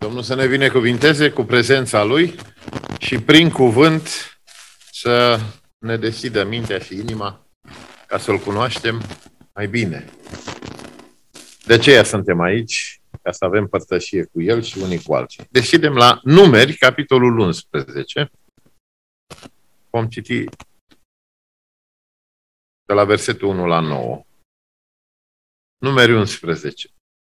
Domnul să ne binecuvinteze cu prezența Lui și prin cuvânt să ne deschidă mintea și inima ca să-L cunoaștem mai bine. De aceea suntem aici, ca să avem părtășie cu El și unii cu alții. Deschidem la Numeri, capitolul 11. Vom citi de la versetul 1 la 9. Numeri 11.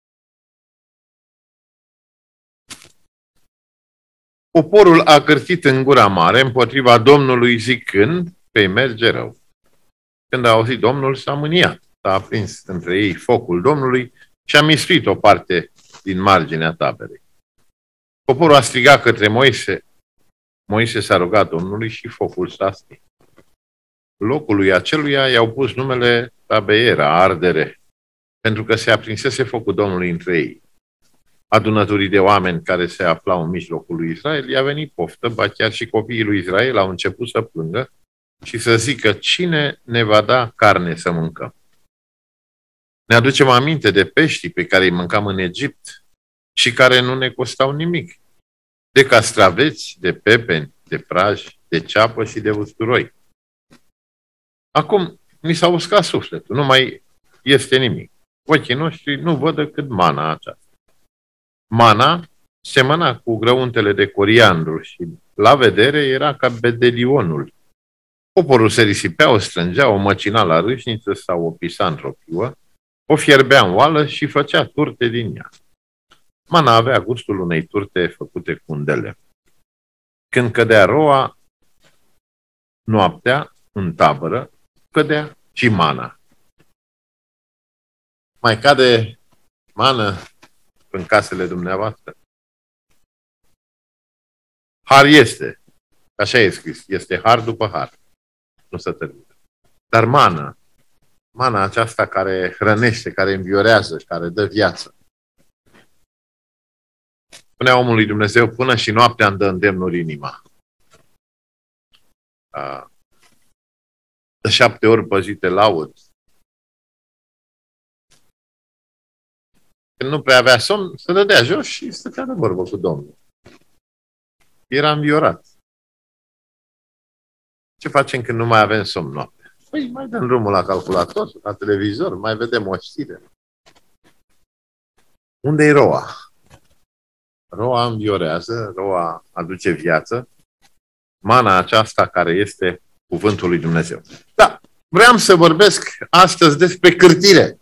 Poporul a cârtit în gura mare împotriva Domnului zicând că îi merge rău. Când a auzit Domnul, s-a mâniat, s-a aprins între ei focul Domnului și a mistuit o parte din marginea taberei. Poporul a strigat către Moise. Moise s-a rugat Domnului și focul s-a stins. Locului aceluia i-au pus numele Tabeera, ardere, pentru că se aprinsese focul Domnului între ei. Adunătorii de oameni care se aflau în mijlocul lui Israel i-a venit poftă, ba chiar și copiii lui Israel au început să plângă și să zică: cine ne va da carne să mâncăm? Ne aducem aminte de peștii pe care îi mâncam în Egipt și care nu ne costau nimic, de castraveți, de pepeni, de praji, de ceapă și de usturoi. Acum mi s-a uscat sufletul, nu mai este nimic. Ochii noștri nu văd decât mana aceasta. Mana semăna cu grăuntele de coriandru și la vedere era ca bedelionul. Poporul se risipea, o strângea, o măcina la râșniță sau o pisa într-o piuă, o fierbea în oală și făcea turte din ea. Mana avea gustul unei turte făcute cu un de lemn. Când cădea roa, noaptea, în tabără, cădea și mana. Mai cade mană în casele dumneavoastră? Har este. Așa e scris. Este har după har. Nu se termină. Dar mana aceasta care hrănește, care înviorează, care dă viață. Spunea omul lui Dumnezeu: până și noaptea îmi dă îndemnuri inima. De 7 ori păzite laud. Când nu prea avea somn, se dădea jos și stătea de vorbă cu Domnul. Era înviorat. Ce facem când nu mai avem somn noaptea? Păi mai dăm drumul la calculator, la televizor, mai vedem o știre. Unde e roa? Roa înviorează, roa aduce viață. Mana aceasta care este cuvântul lui Dumnezeu. Da, vreau să vorbesc astăzi despre cârtire.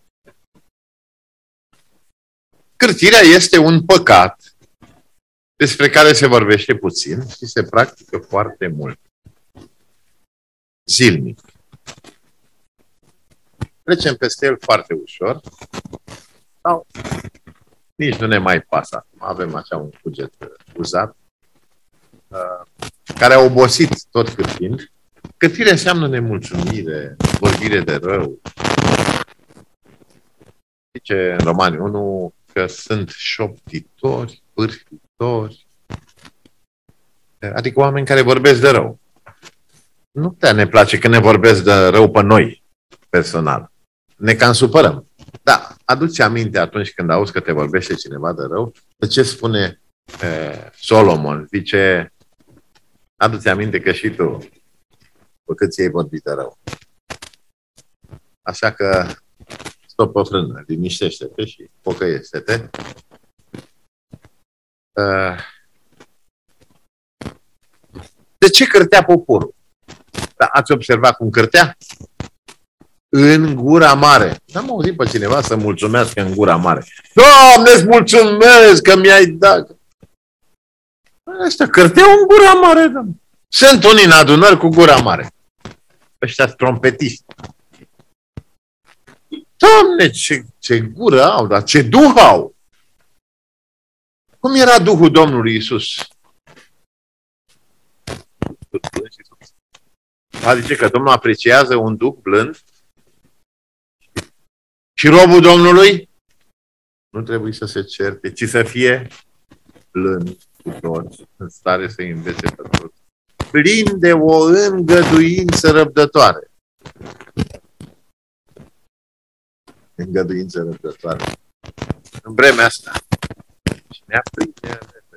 Cârtirea este un păcat despre care se vorbește puțin și se practică foarte mult. Zilnic. Trecem peste el foarte ușor sau nici nu ne mai pasă. Avem așa un cuget uzat care a obosit tot cârtind. Cârtire înseamnă nemulțumire, vorbire de rău. Zice în Romani 1 că sunt șoptitori, pârfitori, adică oameni care vorbesc de rău. Nu prea ne place când ne vorbesc de rău pe noi, personal. Ne cam supărăm. Da, aduți aminte atunci când auzi că te vorbește cineva de rău, de ce spune Solomon? Zice: aduți aminte că și tu, pe cât ți-ai vorbit de rău. Așa că stop pe frână, liniștește-te și pocăiește-te. De ce cârtea poporul? Da, ați observat cum cârtea? În gura mare. N-am auzit pe cineva să mulțumească în gura mare. Doamne, îți mulțumesc că mi-ai dat. Ăștia cârteau în gura mare. Doamne. Sunt unii în adunări cu gura mare. Ăștia-s trompetiști. Doamne, ce gură au, dar ce duh au! Cum era Duhul Domnului Iisus? Adică că Domnul apreciază un duh blând și robul Domnului nu trebuie să se certe, ci să fie blând cu toți, în stare să învețe pe toți. Plin de o îngăduință răbdătoare. Îngăduință răbdătoare. În vremea asta. Și ne aprinde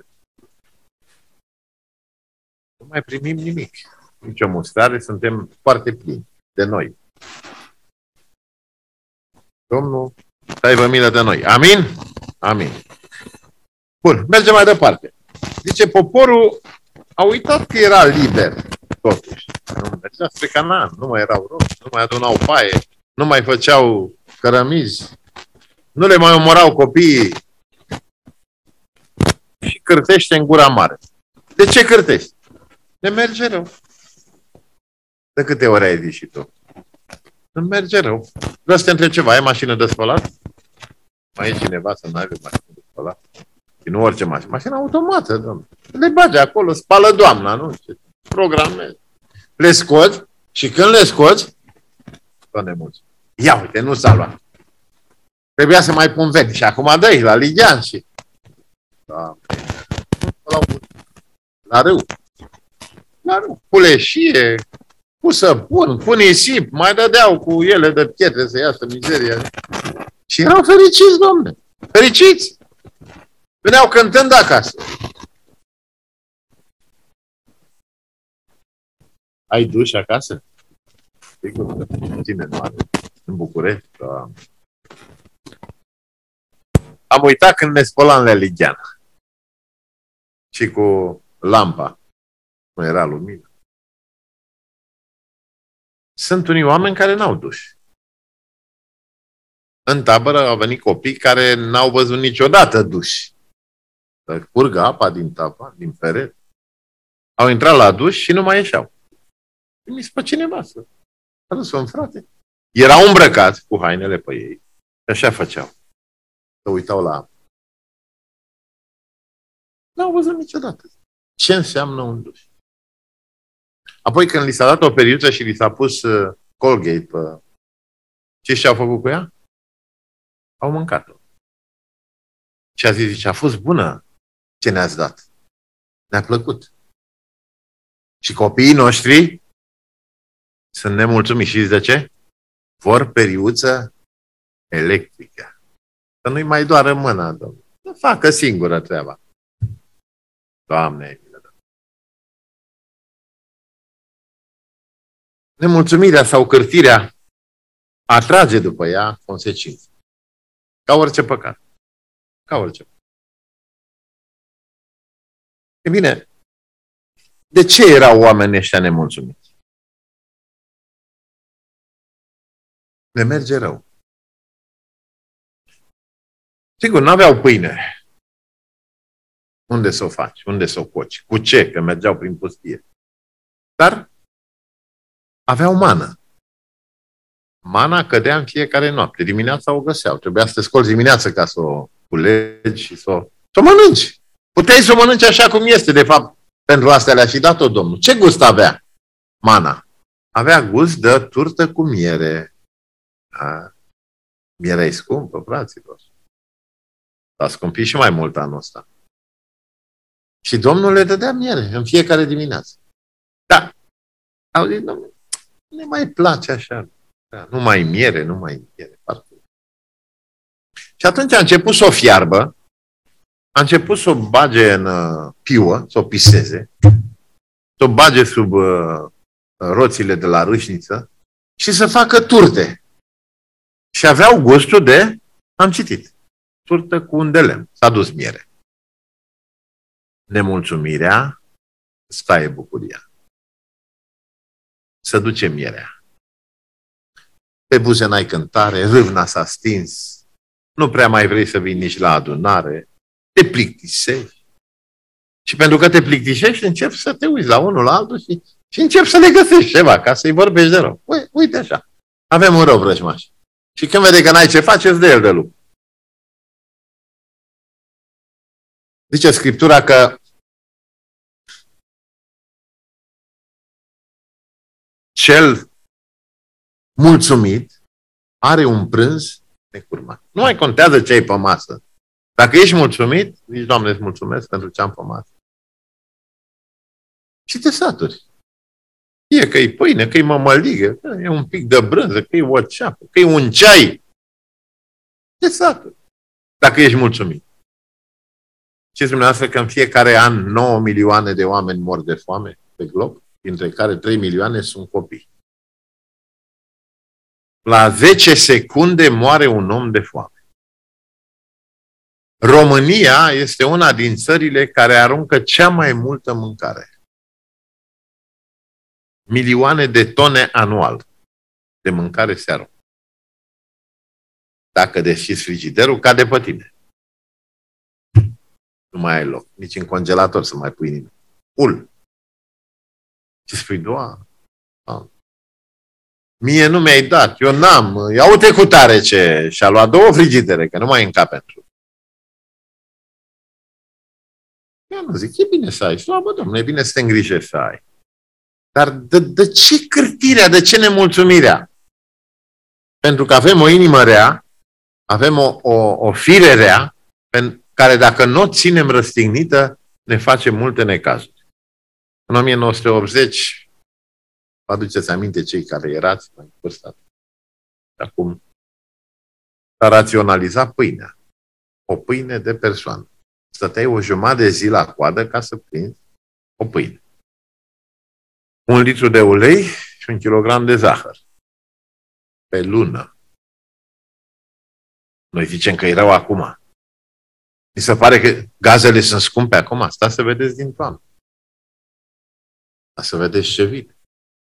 mai primim nimic. Nici o mustrare, suntem foarte plini de noi. Domnul, să aibă milă de noi. Amin? Amin. Bun, mergem mai departe. Zice, poporul a uitat că era liber, totuși. Nu mergea spre Canaan, nu mai erau robi, nu mai adunau paie, nu mai făceau cărămizi, nu le mai omorau copiii și cârtește în gura mare. De ce cârtești? Ne merge rău. De câte ori ai zis și tu? Îmi merge rău. Vreau să te întreb ceva, ai mașină de spălat? Mai e cineva să nu aibă mașină de spălat? Și nu orice mașină. Mașina automată, domnule. Le bage acolo, spală doamna, nu? Ce programezi. Le scoți și când le scoți, Doamne mulți. Ia uite, nu s-a luat. Trebuia să mai pun verde și acum dă-i la Ligian și... Da. La râu. La râu. Cu leșie, cu săpun, cu nisip, mai dădeau cu ele de pietre să iasă mizeria. Și erau fericiți, domne. Fericiți! Veneau cântând acasă. Ai duș acasă? Sigur că ține în București. Da. Am uitat când ne spălam la Ligian. Și cu lampa. Nu era lumină. Sunt unii oameni care n-au duș. În tabără au venit copii care n-au văzut niciodată duș. Curgă apa din tavan, din perete. Au intrat la duș și nu mai ieșeau. Mi-s pe cineva să... A dus un frate. Erau îmbrăcați cu hainele pe ei. Așa făceau. Se uitau la apă. N-au văzut niciodată. Ce înseamnă un duș? Apoi când li s-a dat o periuță și li s-a pus Colgate pe... Ce și-au făcut cu ea? Au mâncat-o. Și a zis, zice, a fost bună ce ne-ați dat. Ne-a plăcut. Și copiii noștri sunt nemulțumiți. Și de ce? Vor periuță electrică. Să nu-i mai doară mâna, domnule. Să facă singură treaba. Doamne, nemulțumirea sau cârtirea atrage după ea consecințe. Ca orice păcat. Ca orice păcat. E bine, de ce erau oamenii ăștia nemulțumiți? Le merge rău. Sigur, n-aveau pâine. Unde să o faci? Unde să o coci? Cu ce? Că mergeau prin pustie. Dar aveau mană. Mana cădea în fiecare noapte. Dimineața o găseau. Trebuia să te scolți dimineața ca să o culegi și să o mănânci. Puteai să o mănânci așa cum este, de fapt. Pentru asta le-a și dat-o Domnul. Ce gust avea mana? Avea gust de turtă cu miere. Mierea e scumpă, fraților. S-a scumpit și mai mult anul ăsta. Și Domnul le dădea miere în fiecare dimineață. Da. Au zis, Domnul, nu ne mai place așa. Da, nu mai miere, nu mai miere. Parcă. Și atunci a început să o fiarbă, a început să o bage în piuă, să o piseze, să o bage sub roțile de la râșniță și să facă turte. Și aveau gustul de, am citit, turtă cu un de lemn. S-a dus miere. Nemulțumirea, staie bucuria. Să duce mierea. Pe buze n-ai cântare, râvna s-a stins, nu prea mai vrei să vii nici la adunare, te plictisești. Și pentru că te plictisești, începi să te uiți la unul, la altul și începi să le găsești ceva, ca să-i vorbești de rău. Uite așa, avem un rău vrăjmaș. Și când vede că n-ai ce face, îți dă el de lucru. Zice Scriptura că cel mulțumit are un prânz necurmat. Nu mai contează ce ai pe masă. Dacă ești mulțumit, zici, Doamne, îți mulțumesc pentru ce am pe masă. Și te saturi. Fie că e pâine, că e mămăligă, că e un pic de brânză, că e o ceapă, că e un ceai. Te saturi. Dacă ești mulțumit. Știți dumneavoastră că în fiecare an 9 milioane de oameni mor de foame? pe glob, dintre care 3 milioane sunt copii. La 10 secunde moare un om de foame. România este una din țările care aruncă cea mai multă mâncare. Milioane de tone anual de mâncare se aruncă. Dacă deschizi frigiderul, cade pe tine. Nu mai ai loc. Nici în congelator să mai pui nimic. Ul. Și spui, Doamne, mie nu mi-ai dat, eu n-am. Ia uite cu tare ce. Și-a luat 2 frigidere, că nu mai încap pentru. Eu nu zic, e bine să ai. Bă, Domnule, e bine să te îngrijești să ai. Dar de ce cârtirea, de ce nemulțumirea? Pentru că avem o inimă rea, avem o fire rea, care dacă nu o ținem răstignită, ne face multe necazuri. În 1980, vă aduceți aminte cei care erați mai vârstat. Acum s-a raționalizat pâinea. O pâine de persoană. Stăteai o jumătate de zi la coadă ca să prinzi o pâine. 1 litru de ulei și 1 kilogram de zahăr. Pe lună. Noi zicem că e rău acum. Mi se pare că gazele sunt scumpe acum. Asta să vedeți din toamnă. Să vedeți ce vine.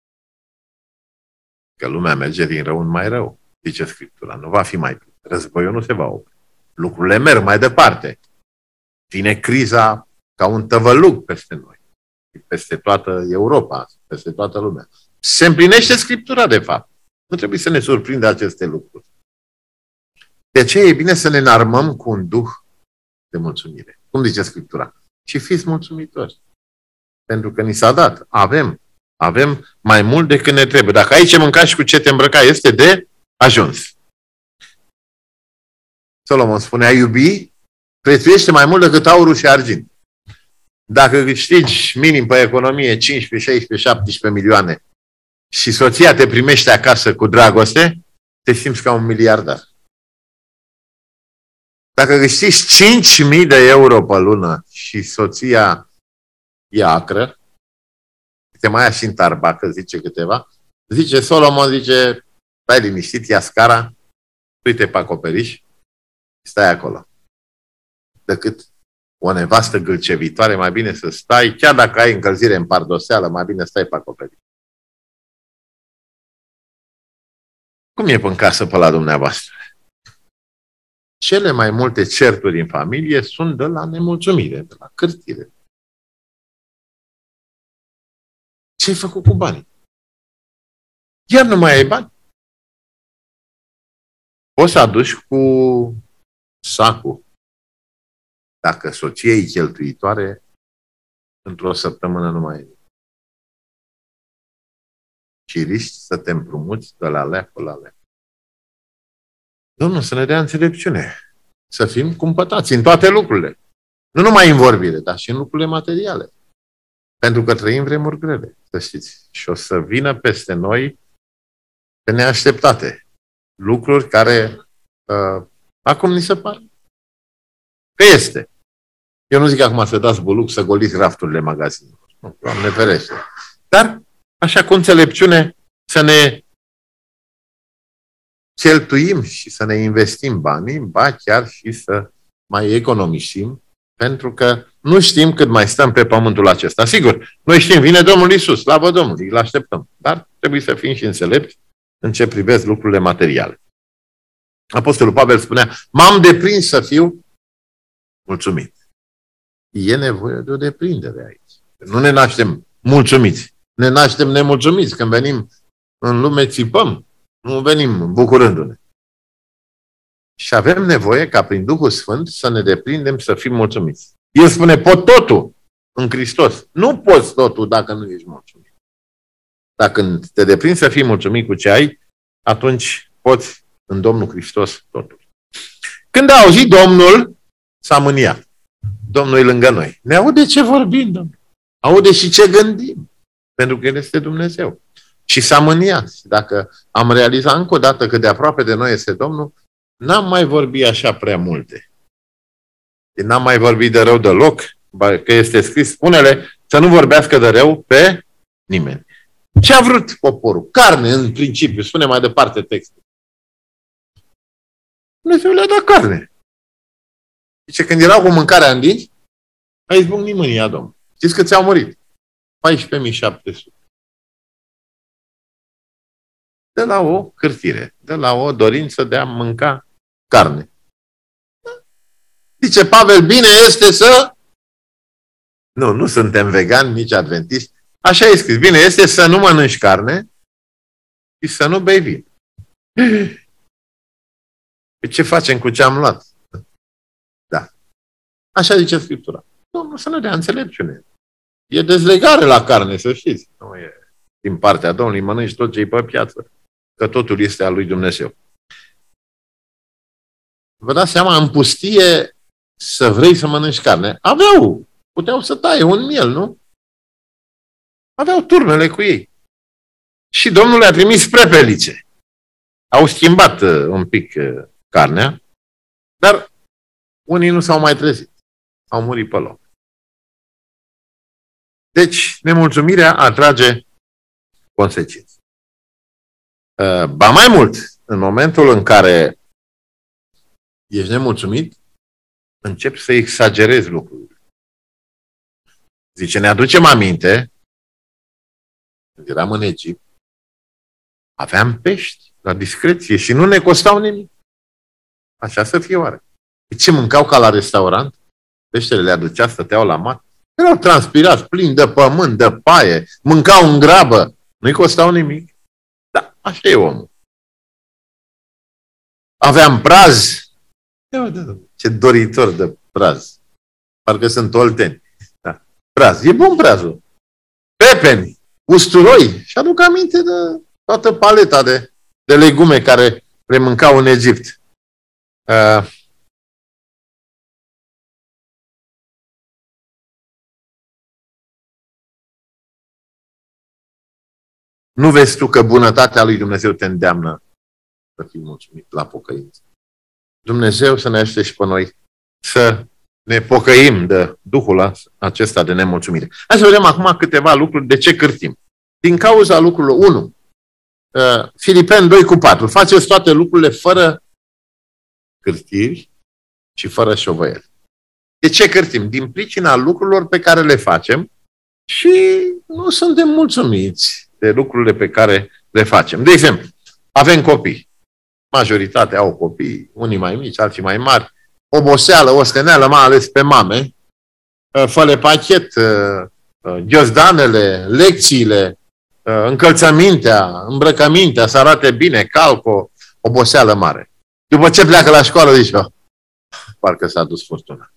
Că lumea merge din rău în mai rău, zice Scriptura. Nu va fi mai bine. Războiul nu se va opri. Lucrurile merg mai departe. Vine criza ca un tăvălug peste noi. Peste toată Europa, peste toată lumea. Se împlinește Scriptura, de fapt. Nu trebuie să ne surprindă aceste lucruri. De aceea e bine să ne înarmăm cu un duh de mulțumire. Cum zice Scriptura? Și fiți mulțumitori. Pentru că ni s-a dat. Avem mai mult decât ne trebuie. Dacă ai ce mânca și cu ce te îmbrăca, este de ajuns. Solomon spune, a iubi prețuiește mai mult decât aurul și argint. Dacă câștigi minim pe economie 15, 16, 17 milioane și soția te primește acasă cu dragoste, te simți ca un miliardar. Dacă câștigi 5.000 de euro pe lună și soția e acră, te mai ia și în tarbacă, zice câteva, zice Solomon, zice, stai liniștit, ia scara, uite pe acoperiș, stai acolo. Decât o nevastă gâlcevitoare, mai bine să stai, chiar dacă ai încălzire în pardoseală, mai bine stai pe acoperiș. Cum e în casă pe la dumneavoastră? Cele mai multe certuri în familie sunt de la nemulțumire, de la cârtire. Ce ai făcut cu banii? Iar nu mai ai bani. Poți să aduci cu sacul. Dacă soția e cheltuitoare, într-o săptămână nu mai e. Și riști să te împrumuți de la leacul la leac. Domnul să ne dea înțelepciune. Să fim cumpătați în toate lucrurile. Nu numai în vorbire, dar și în lucrurile materiale. Pentru că trăim vremuri grele, să știți. Și o să vină peste noi pe neașteptate. Lucruri care acum ni se par că este. Eu nu zic acum să dați buluc, să goliți rafturile magazinelor. Nu, Doamne ferește. Dar, așa cu înțelepciune, să ne cheltuim și să ne investim banii, ba chiar și să mai economisim, pentru că nu știm cât mai stăm pe pământul acesta. Sigur, noi știm, vine Domnul Iisus, slavă Domnului, îl așteptăm. Dar trebuie să fim și înțelepți în ce privesc lucrurile materiale. Apostolul Pavel spunea, m-am deprins să fiu mulțumit. E nevoie de o deprindere aici. Nu ne naștem mulțumiți. Ne naștem nemulțumiți. Când venim în lume, țipăm. Nu venim bucurându-ne. Și avem nevoie ca prin Duhul Sfânt să ne deprindem să fim mulțumiți. El spune, pot totul în Hristos. Nu poți totul dacă nu ești mulțumit. Dacă te deprinzi să fii mulțumit cu ce ai, atunci poți în Domnul Hristos totul. Când a auzit Domnul, s-a mâniat. Domnul e lângă noi. Ne aude ce vorbim, Domnul. Aude și ce gândim. Pentru că El este Dumnezeu. Și s-a mâniat. Dacă am realizat încă o dată cât de aproape de noi este Domnul, n-am mai vorbit așa prea multe. N-am mai vorbit de rău deloc, că este scris, spune-le să nu vorbească de rău pe nimeni. Ce a vrut poporul? Carne, în principiu. Spune mai departe textul. Dumnezeu le-a dat carne. Zice, când erau cu mâncarea în dinți, a izbucnit mânia Domnului. Știți că ți-au murit? 14.700. De la o cârtire, de la o dorință de a mânca carne. Zice Pavel, bine este să... Nu suntem vegani, nici adventiști. Așa e scris. Bine este să nu mănânci carne și să nu bei vin. Ce facem cu ce am luat? Da. Așa zice Scriptura. Nu să ne dea înțelepciune. E dezlegare la carne, să știți. Nu e din partea Domnului, mănânci tot ce e pe piață, că totul este al lui Dumnezeu. Vă dați seama, în pustie să vrei să mănânci carne. Puteau să taie un miel, nu? Aveau turmele cu ei. Și Domnul le-a trimis prepelițe. Au schimbat un pic carnea, dar unii nu s-au mai trezit. Au murit pe loc. Deci, nemulțumirea atrage consecințe. Ba mai mult, în momentul în care ești nemulțumit, începi să exagerezi lucrurile. Zice, ne aducem aminte, când eram în Egipt, aveam pești la discreție și nu ne costau nimic. Așa să fie oare. Ce mâncau ca la restaurant? Peștele le aducea, stăteau la masă. Erau transpirați, plini de pământ, de paie, mâncau în grabă. Nu-i costau nimic. Da, așa e omul. Aveam praz. Ce doritor de praz. Parcă sunt olteni. Da. Praz. E bun prazul. Pepeni, usturoi. Și aduc aminte de toată paleta de legume care le mâncau în Egipt. Nu vezi tu că bunătatea lui Dumnezeu te îndeamnă să fii mulțumit la pocăință? Dumnezeu să ne ajute și pe noi să ne pocăim de duhul acesta de nemulțumire. Hai să vedem acum câteva lucruri de ce cârtim. Din cauza lucrurilor 1. Filipeni 2:4. Faceți toate lucrurile fără cârtiri și fără șovăieli. De ce cârtim? Din pricina lucrurilor pe care le facem și nu suntem mulțumiți de lucrurile pe care le facem. De exemplu, avem copii. Majoritatea au copii, unii mai mici, alții mai mari. Oboseală, osteneală, mai ales pe mame. Fă-le pachet, ghiozdanele, lecțiile, încălțămintea, îmbrăcămintea, să arate bine, calco, oboseală mare. După ce pleacă la școală, zici, parcă s-a dus furtuna.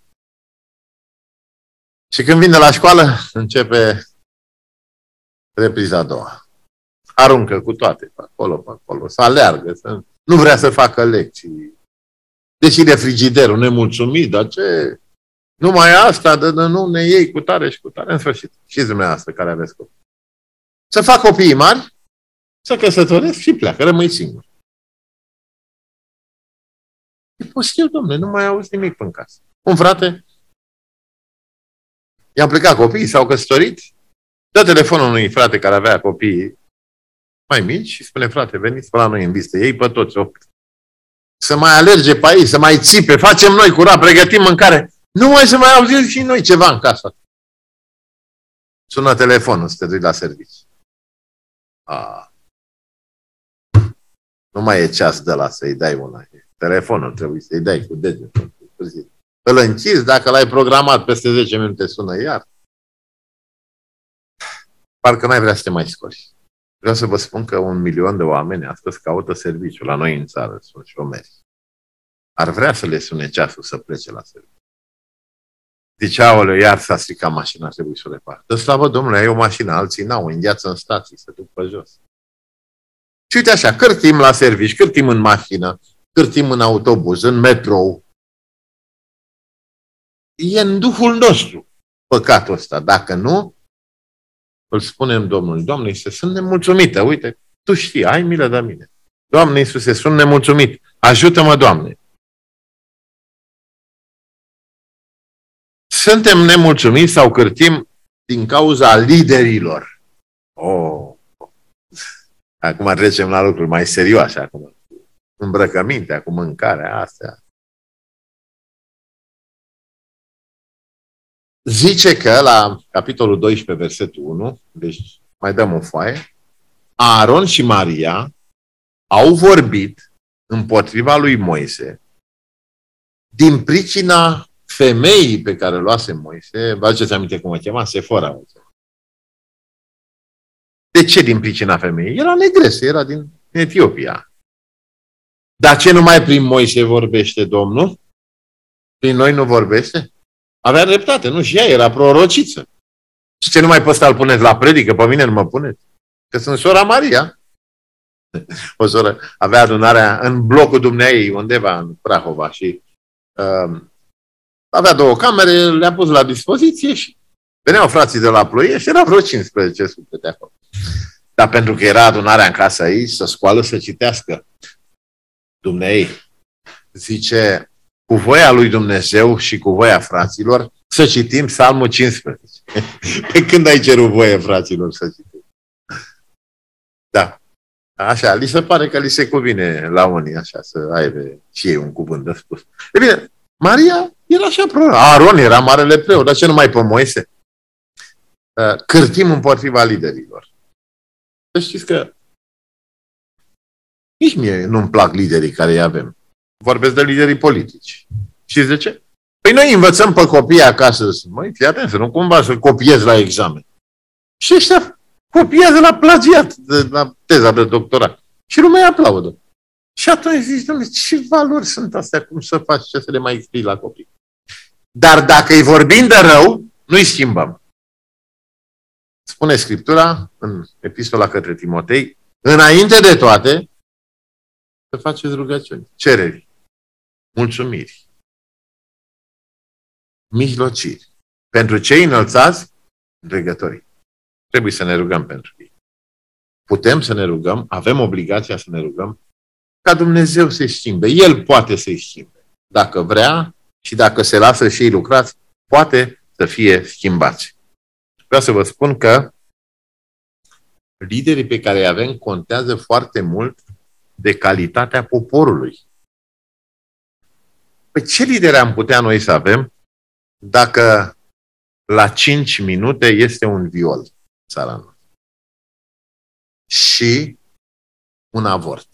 Și când vine la școală, începe repriza a doua. Aruncă cu toate, pe acolo, să aleargă, nu vrea să facă lecții. Deschide frigiderul, nemulțumit, dar ce? Numai asta, nu ne iei cu tare și cu tare, în sfârșit. Și dumneavoastră care aveți copii. Să fac copiii mari, să căsătoresc și pleacă, rămâi singur. E posibil, domnule, nu mai auzi nimic în casă. Un frate, i-am plecat copiii, s-au căsătorit, dă telefonul unui frate care avea copii mai mici și spune, frate, veniți pe la noi în vizită, ei pe toți 8. Să mai alerge pe ei, să mai țipe, facem noi curat, pregătim mâncare. Nu mai să mai auzim și noi ceva în casă. Sună telefonul să te duci la serviciu. Nu mai e ceas de la să-i dai una. Telefonul trebuie să-i dai cu degetul. Îl închizi, dacă l-ai programat peste 10 minute sună iar. Parcă n-ai vrea să te mai scoli. Vreau să vă spun că 1 milion de oameni astăzi caută serviciu la noi în țară, sunt șomeri. Ar vrea să le sune ceasul să plece la serviciu. Zice, aoleu, iar s-a stricat mașina, trebuie să o repar. Dă slavă Domnule, ai o mașină, alții n-au, îngheață în stații, se duc pe jos. Și uite așa, cârtim la serviciu, cârtim în mașină, cârtim în autobuz, în metrou. E în duhul nostru păcatul ăsta. Dacă nu, îl spunem Domnului, Doamne Iisuse, sunt nemulțumită, uite, Tu știi, ai milă de mine. Doamne Iisuse, sunt nemulțumit, ajută-mă, Doamne. Suntem nemulțumiți sau cârtim din cauza liderilor. Acum trecem la lucruri mai serioase. Acum. Îmbrăcămintea, cu mâncarea, astea. Zice că la capitolul 12, versetul 1, deci mai dăm o foaie, Aaron și Maria au vorbit împotriva lui Moise din pricina femeii pe care o luase Moise. Vă aduceți aminte cum o chema? Sefora. De ce din pricina femeii? Era negresă, era din Etiopia. Dar ce numai prin Moise vorbește Domnul? Prin noi nu vorbește? Avea dreptate, nu? Și ea era prorociță. Și ce numai pe ăsta îl puneți la predică, pe mine nu mă puneți. Că sunt sora Maria. O soră avea adunarea în blocul dumneaei, undeva în Prahova, și avea 2 camere, le-a pus la dispoziție și veneau frații de la Ploiești, era vreo 15 sute acolo. Dar pentru că era adunarea în casa ei, să scoală, să citească. Dumnezeu zice, cu voia lui Dumnezeu și cu voia fraților, să citim Psalmul 15. Pe când ai cerut voie, fraților, să citim? Da. Așa, li se pare că li se cuvine la unii așa să aibă și ei un cuvânt de spus. E bine, Maria era așa proroc. Aaron era marele preot, dar ce numai pe Moise? Cârtim împotriva liderilor. Să știți că nici mie nu-mi plac liderii care îi avem. Vorbesc de liderii politici. Știți de ce? Păi noi învățăm pe copii acasă, măi, fii atent, să nu cumva să copiezi la examen. Și ăștia copiază la plagiat, la teza de doctorat. Și lumea aplaudă. Și atunci zici, dom'le, ce valori sunt astea? Cum să faci, ce să le mai explici la copii? Dar dacă îi vorbim de rău, nu-i schimbăm. Spune Scriptura, în epistola către Timotei, înainte de toate, să faceți rugăciuni, cereri, mulțumiri, mijlociri. Pentru cei înălțați, dregătorii. Trebuie să ne rugăm pentru ei. Putem să ne rugăm, avem obligația să ne rugăm ca Dumnezeu să-i schimbe. El poate să-i schimbe. Dacă vrea și dacă se lasă și ei lucrați, poate să fie schimbați. Vreau să vă spun că liderii pe care îi avem contează foarte mult de calitatea poporului. Păi ce lideri am putea noi să avem dacă la 5 minute este un viol în țara noastră și un avort?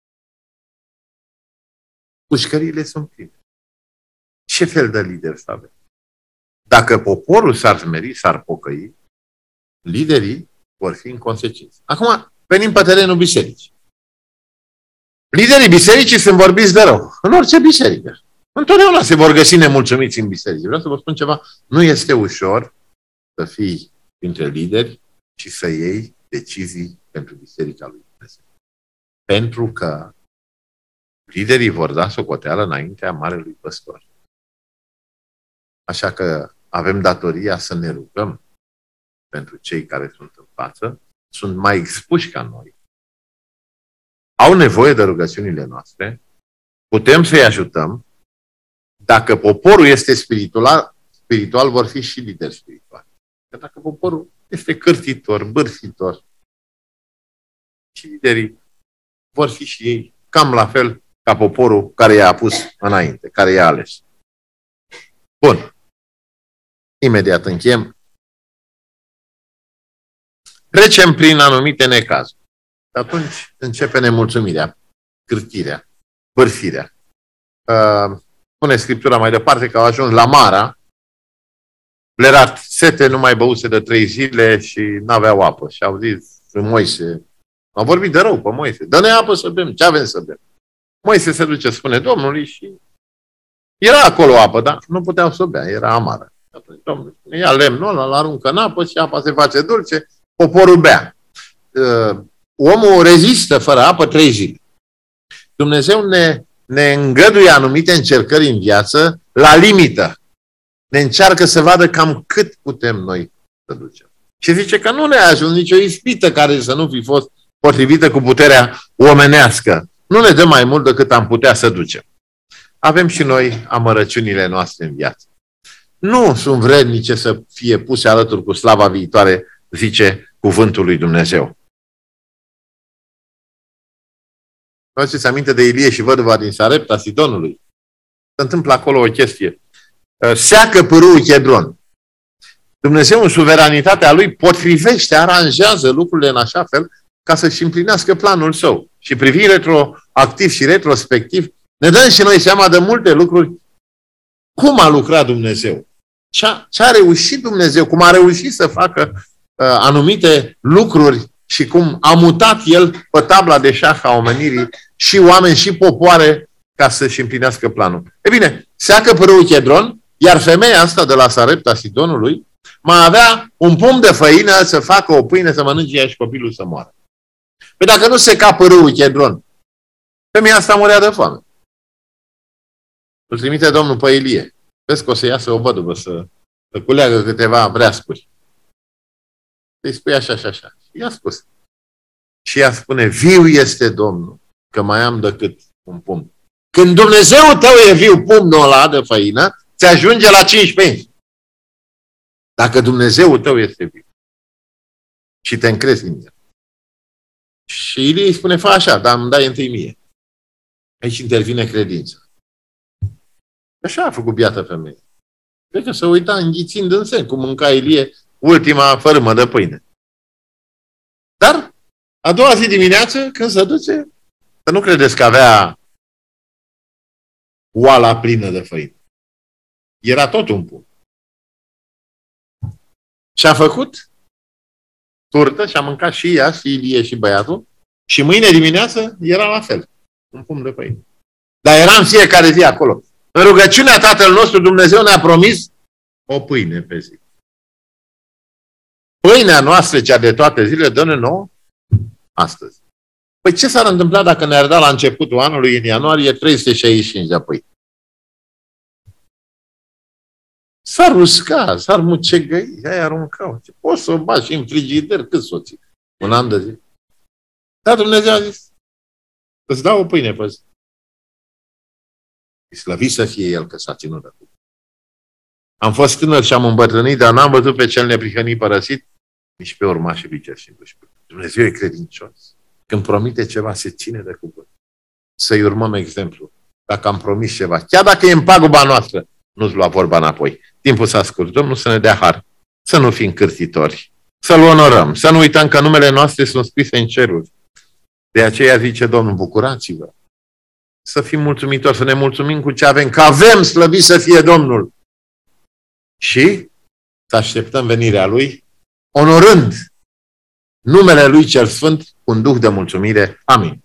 Pușcăriile sunt pline. Ce fel de lider să avem? Dacă poporul s-ar smeri, s-ar pocăi, liderii vor fi în consecință. Acum venim pe terenul bisericii. Liderii bisericii sunt vorbiți de rău. În orice biserică. Întotdeauna se vor găsi nemulțumiți în biserici. Vreau să vă spun ceva. Nu este ușor să fii printre lideri și să iei decizii pentru biserica lui Dumnezeu. Pentru că liderii vor da socoteală înaintea marelui păstor. Așa că avem datoria să ne rugăm pentru cei care sunt în față, sunt mai expuși ca noi, au nevoie de rugăciunile noastre, putem să-i ajutăm. Dacă poporul este spiritual, vor fi și lideri spirituali. Că dacă poporul este cârtitor, bârfitor, și liderii vor fi și ei cam la fel ca poporul care i-a pus înainte, care i-a ales. Bun. Imediat încheiem. Trecem prin anumite necazuri. Atunci începe nemulțumirea, cârtirea, bârfirea. Spune Scriptura mai departe că au ajuns la Mara, le era sete, nu mai băuse de 3 zile și n-aveau apă. Și au zis Moise, au vorbit de rău pe Moise, dă-ne apă să bem, ce avem să bem? Moise se duce, spune Domnului, și era acolo apă, dar nu puteau să o bea, era amară. Atunci Domnul spune, ia lemnul ăla, îl aruncă în apă și apa se face dulce, poporul bea. Omul rezistă fără apă 3 zile. Dumnezeu ne îngăduie anumite încercări în viață la limită. Ne încearcă să vadă cam cât putem noi să ducem. Și zice că nu ne a ajuns nicio ispită care să nu fi fost potrivită cu puterea omenească. Nu ne dă mai mult decât am putea să ducem. Avem și noi amărăciunile noastre în viață. nu sunt vrednice să fie puse alături cu slava viitoare, zice cuvântul lui Dumnezeu. Faceți aminte de Ilie și văduva din Sarepta Sidonului? Se întâmplă acolo o chestie. Seacă pârâul Chedron. Dumnezeu, în suveranitatea lui, potrivește, aranjează lucrurile în așa fel ca să-și împlinească planul său. Și privind retroactiv și retrospectiv, ne dăm și noi seama de multe lucruri. Cum a lucrat Dumnezeu? Ce a reușit Dumnezeu? Cum a reușit să facă anumite lucruri și cum a mutat El pe tabla de șah a omenirii și oameni și popoare ca să-și împlinească planul. E bine, seacă pârâul Chedron, iar femeia asta de la Sarepta Sidonului mai avea un pumn de făină să facă o pâine să mănânce ea și copilul să moară. Păi dacă nu seca pârâul Chedron, femeia asta murea de foame. Îl trimite Domnul pe Ilie. Vezi că o să iasă o văduvă să culeagă câteva breascuri. Îi spui așa și așa. Și i-a spus. Și ea spune, viu este Domnul, că mai am decât un pumn. Când Dumnezeu tău e viu, pumnul ăla de făină, ți ajunge la 5 pensi. Dacă Dumnezeu tău este viu. Și te încrezi în el. Și Ilie îi spune, fă așa, dar îmi dai întâi mie. Aici intervine credința. Așa a făcut biată femeie. Cred că se uita înghițind în sen, cum mânca Ilie ultima fărâmă de pâine. Dar, a doua zi dimineață, când se duce, să nu credeți că avea oala plină de făină. Era tot un pumn. Și a făcut turtă și a mâncat și ea, și Ilie, și băiatul, și mâine dimineață era la fel. Un pumn de făină. Dar era în fiecare zi acolo. În rugăciunea Tatăl nostru, Dumnezeu ne-a promis o pâine pe zi. Pâinea noastră, cea de toate zilele, dă-ne nouă astăzi. Păi ce s-ar întâmpla dacă ne-ar da la începutul anului, în ianuarie, 365 de pâini? S-ar usca, s-ar mucegăi, aia aruncau. Poți să o bagi și în frigider, cât să o ții? Un an de zi. Dar Dumnezeu a zis, îți dau o pâine pe zi. Slăvit să fie El că s-a ținut de cuvânt. Am fost tânăr și am îmbătrânit, dar n-am văzut pe cel neprihănit părăsit, nici pe urmașii lui cerșindu-și. Dumnezeu e credincios. Când promite ceva, se ține de cuvânt. Să-i urmăm exemplu. Dacă am promis ceva, chiar dacă e în paguba noastră, nu-ți lua vorba înapoi. Timpul s-a scurs. Domnul să ne dea har. Să nu fim cârtitori. Să-L onorăm. Să nu uităm că numele noastre sunt scrise în ceruri. De aceea zice Domnul, bucurați-vă. Să fim mulțumitori, să ne mulțumim cu ce avem, că avem, slăvit să fie Domnul. Și să așteptăm venirea Lui, onorând numele Lui cel Sfânt cu un duh de mulțumire. Amin.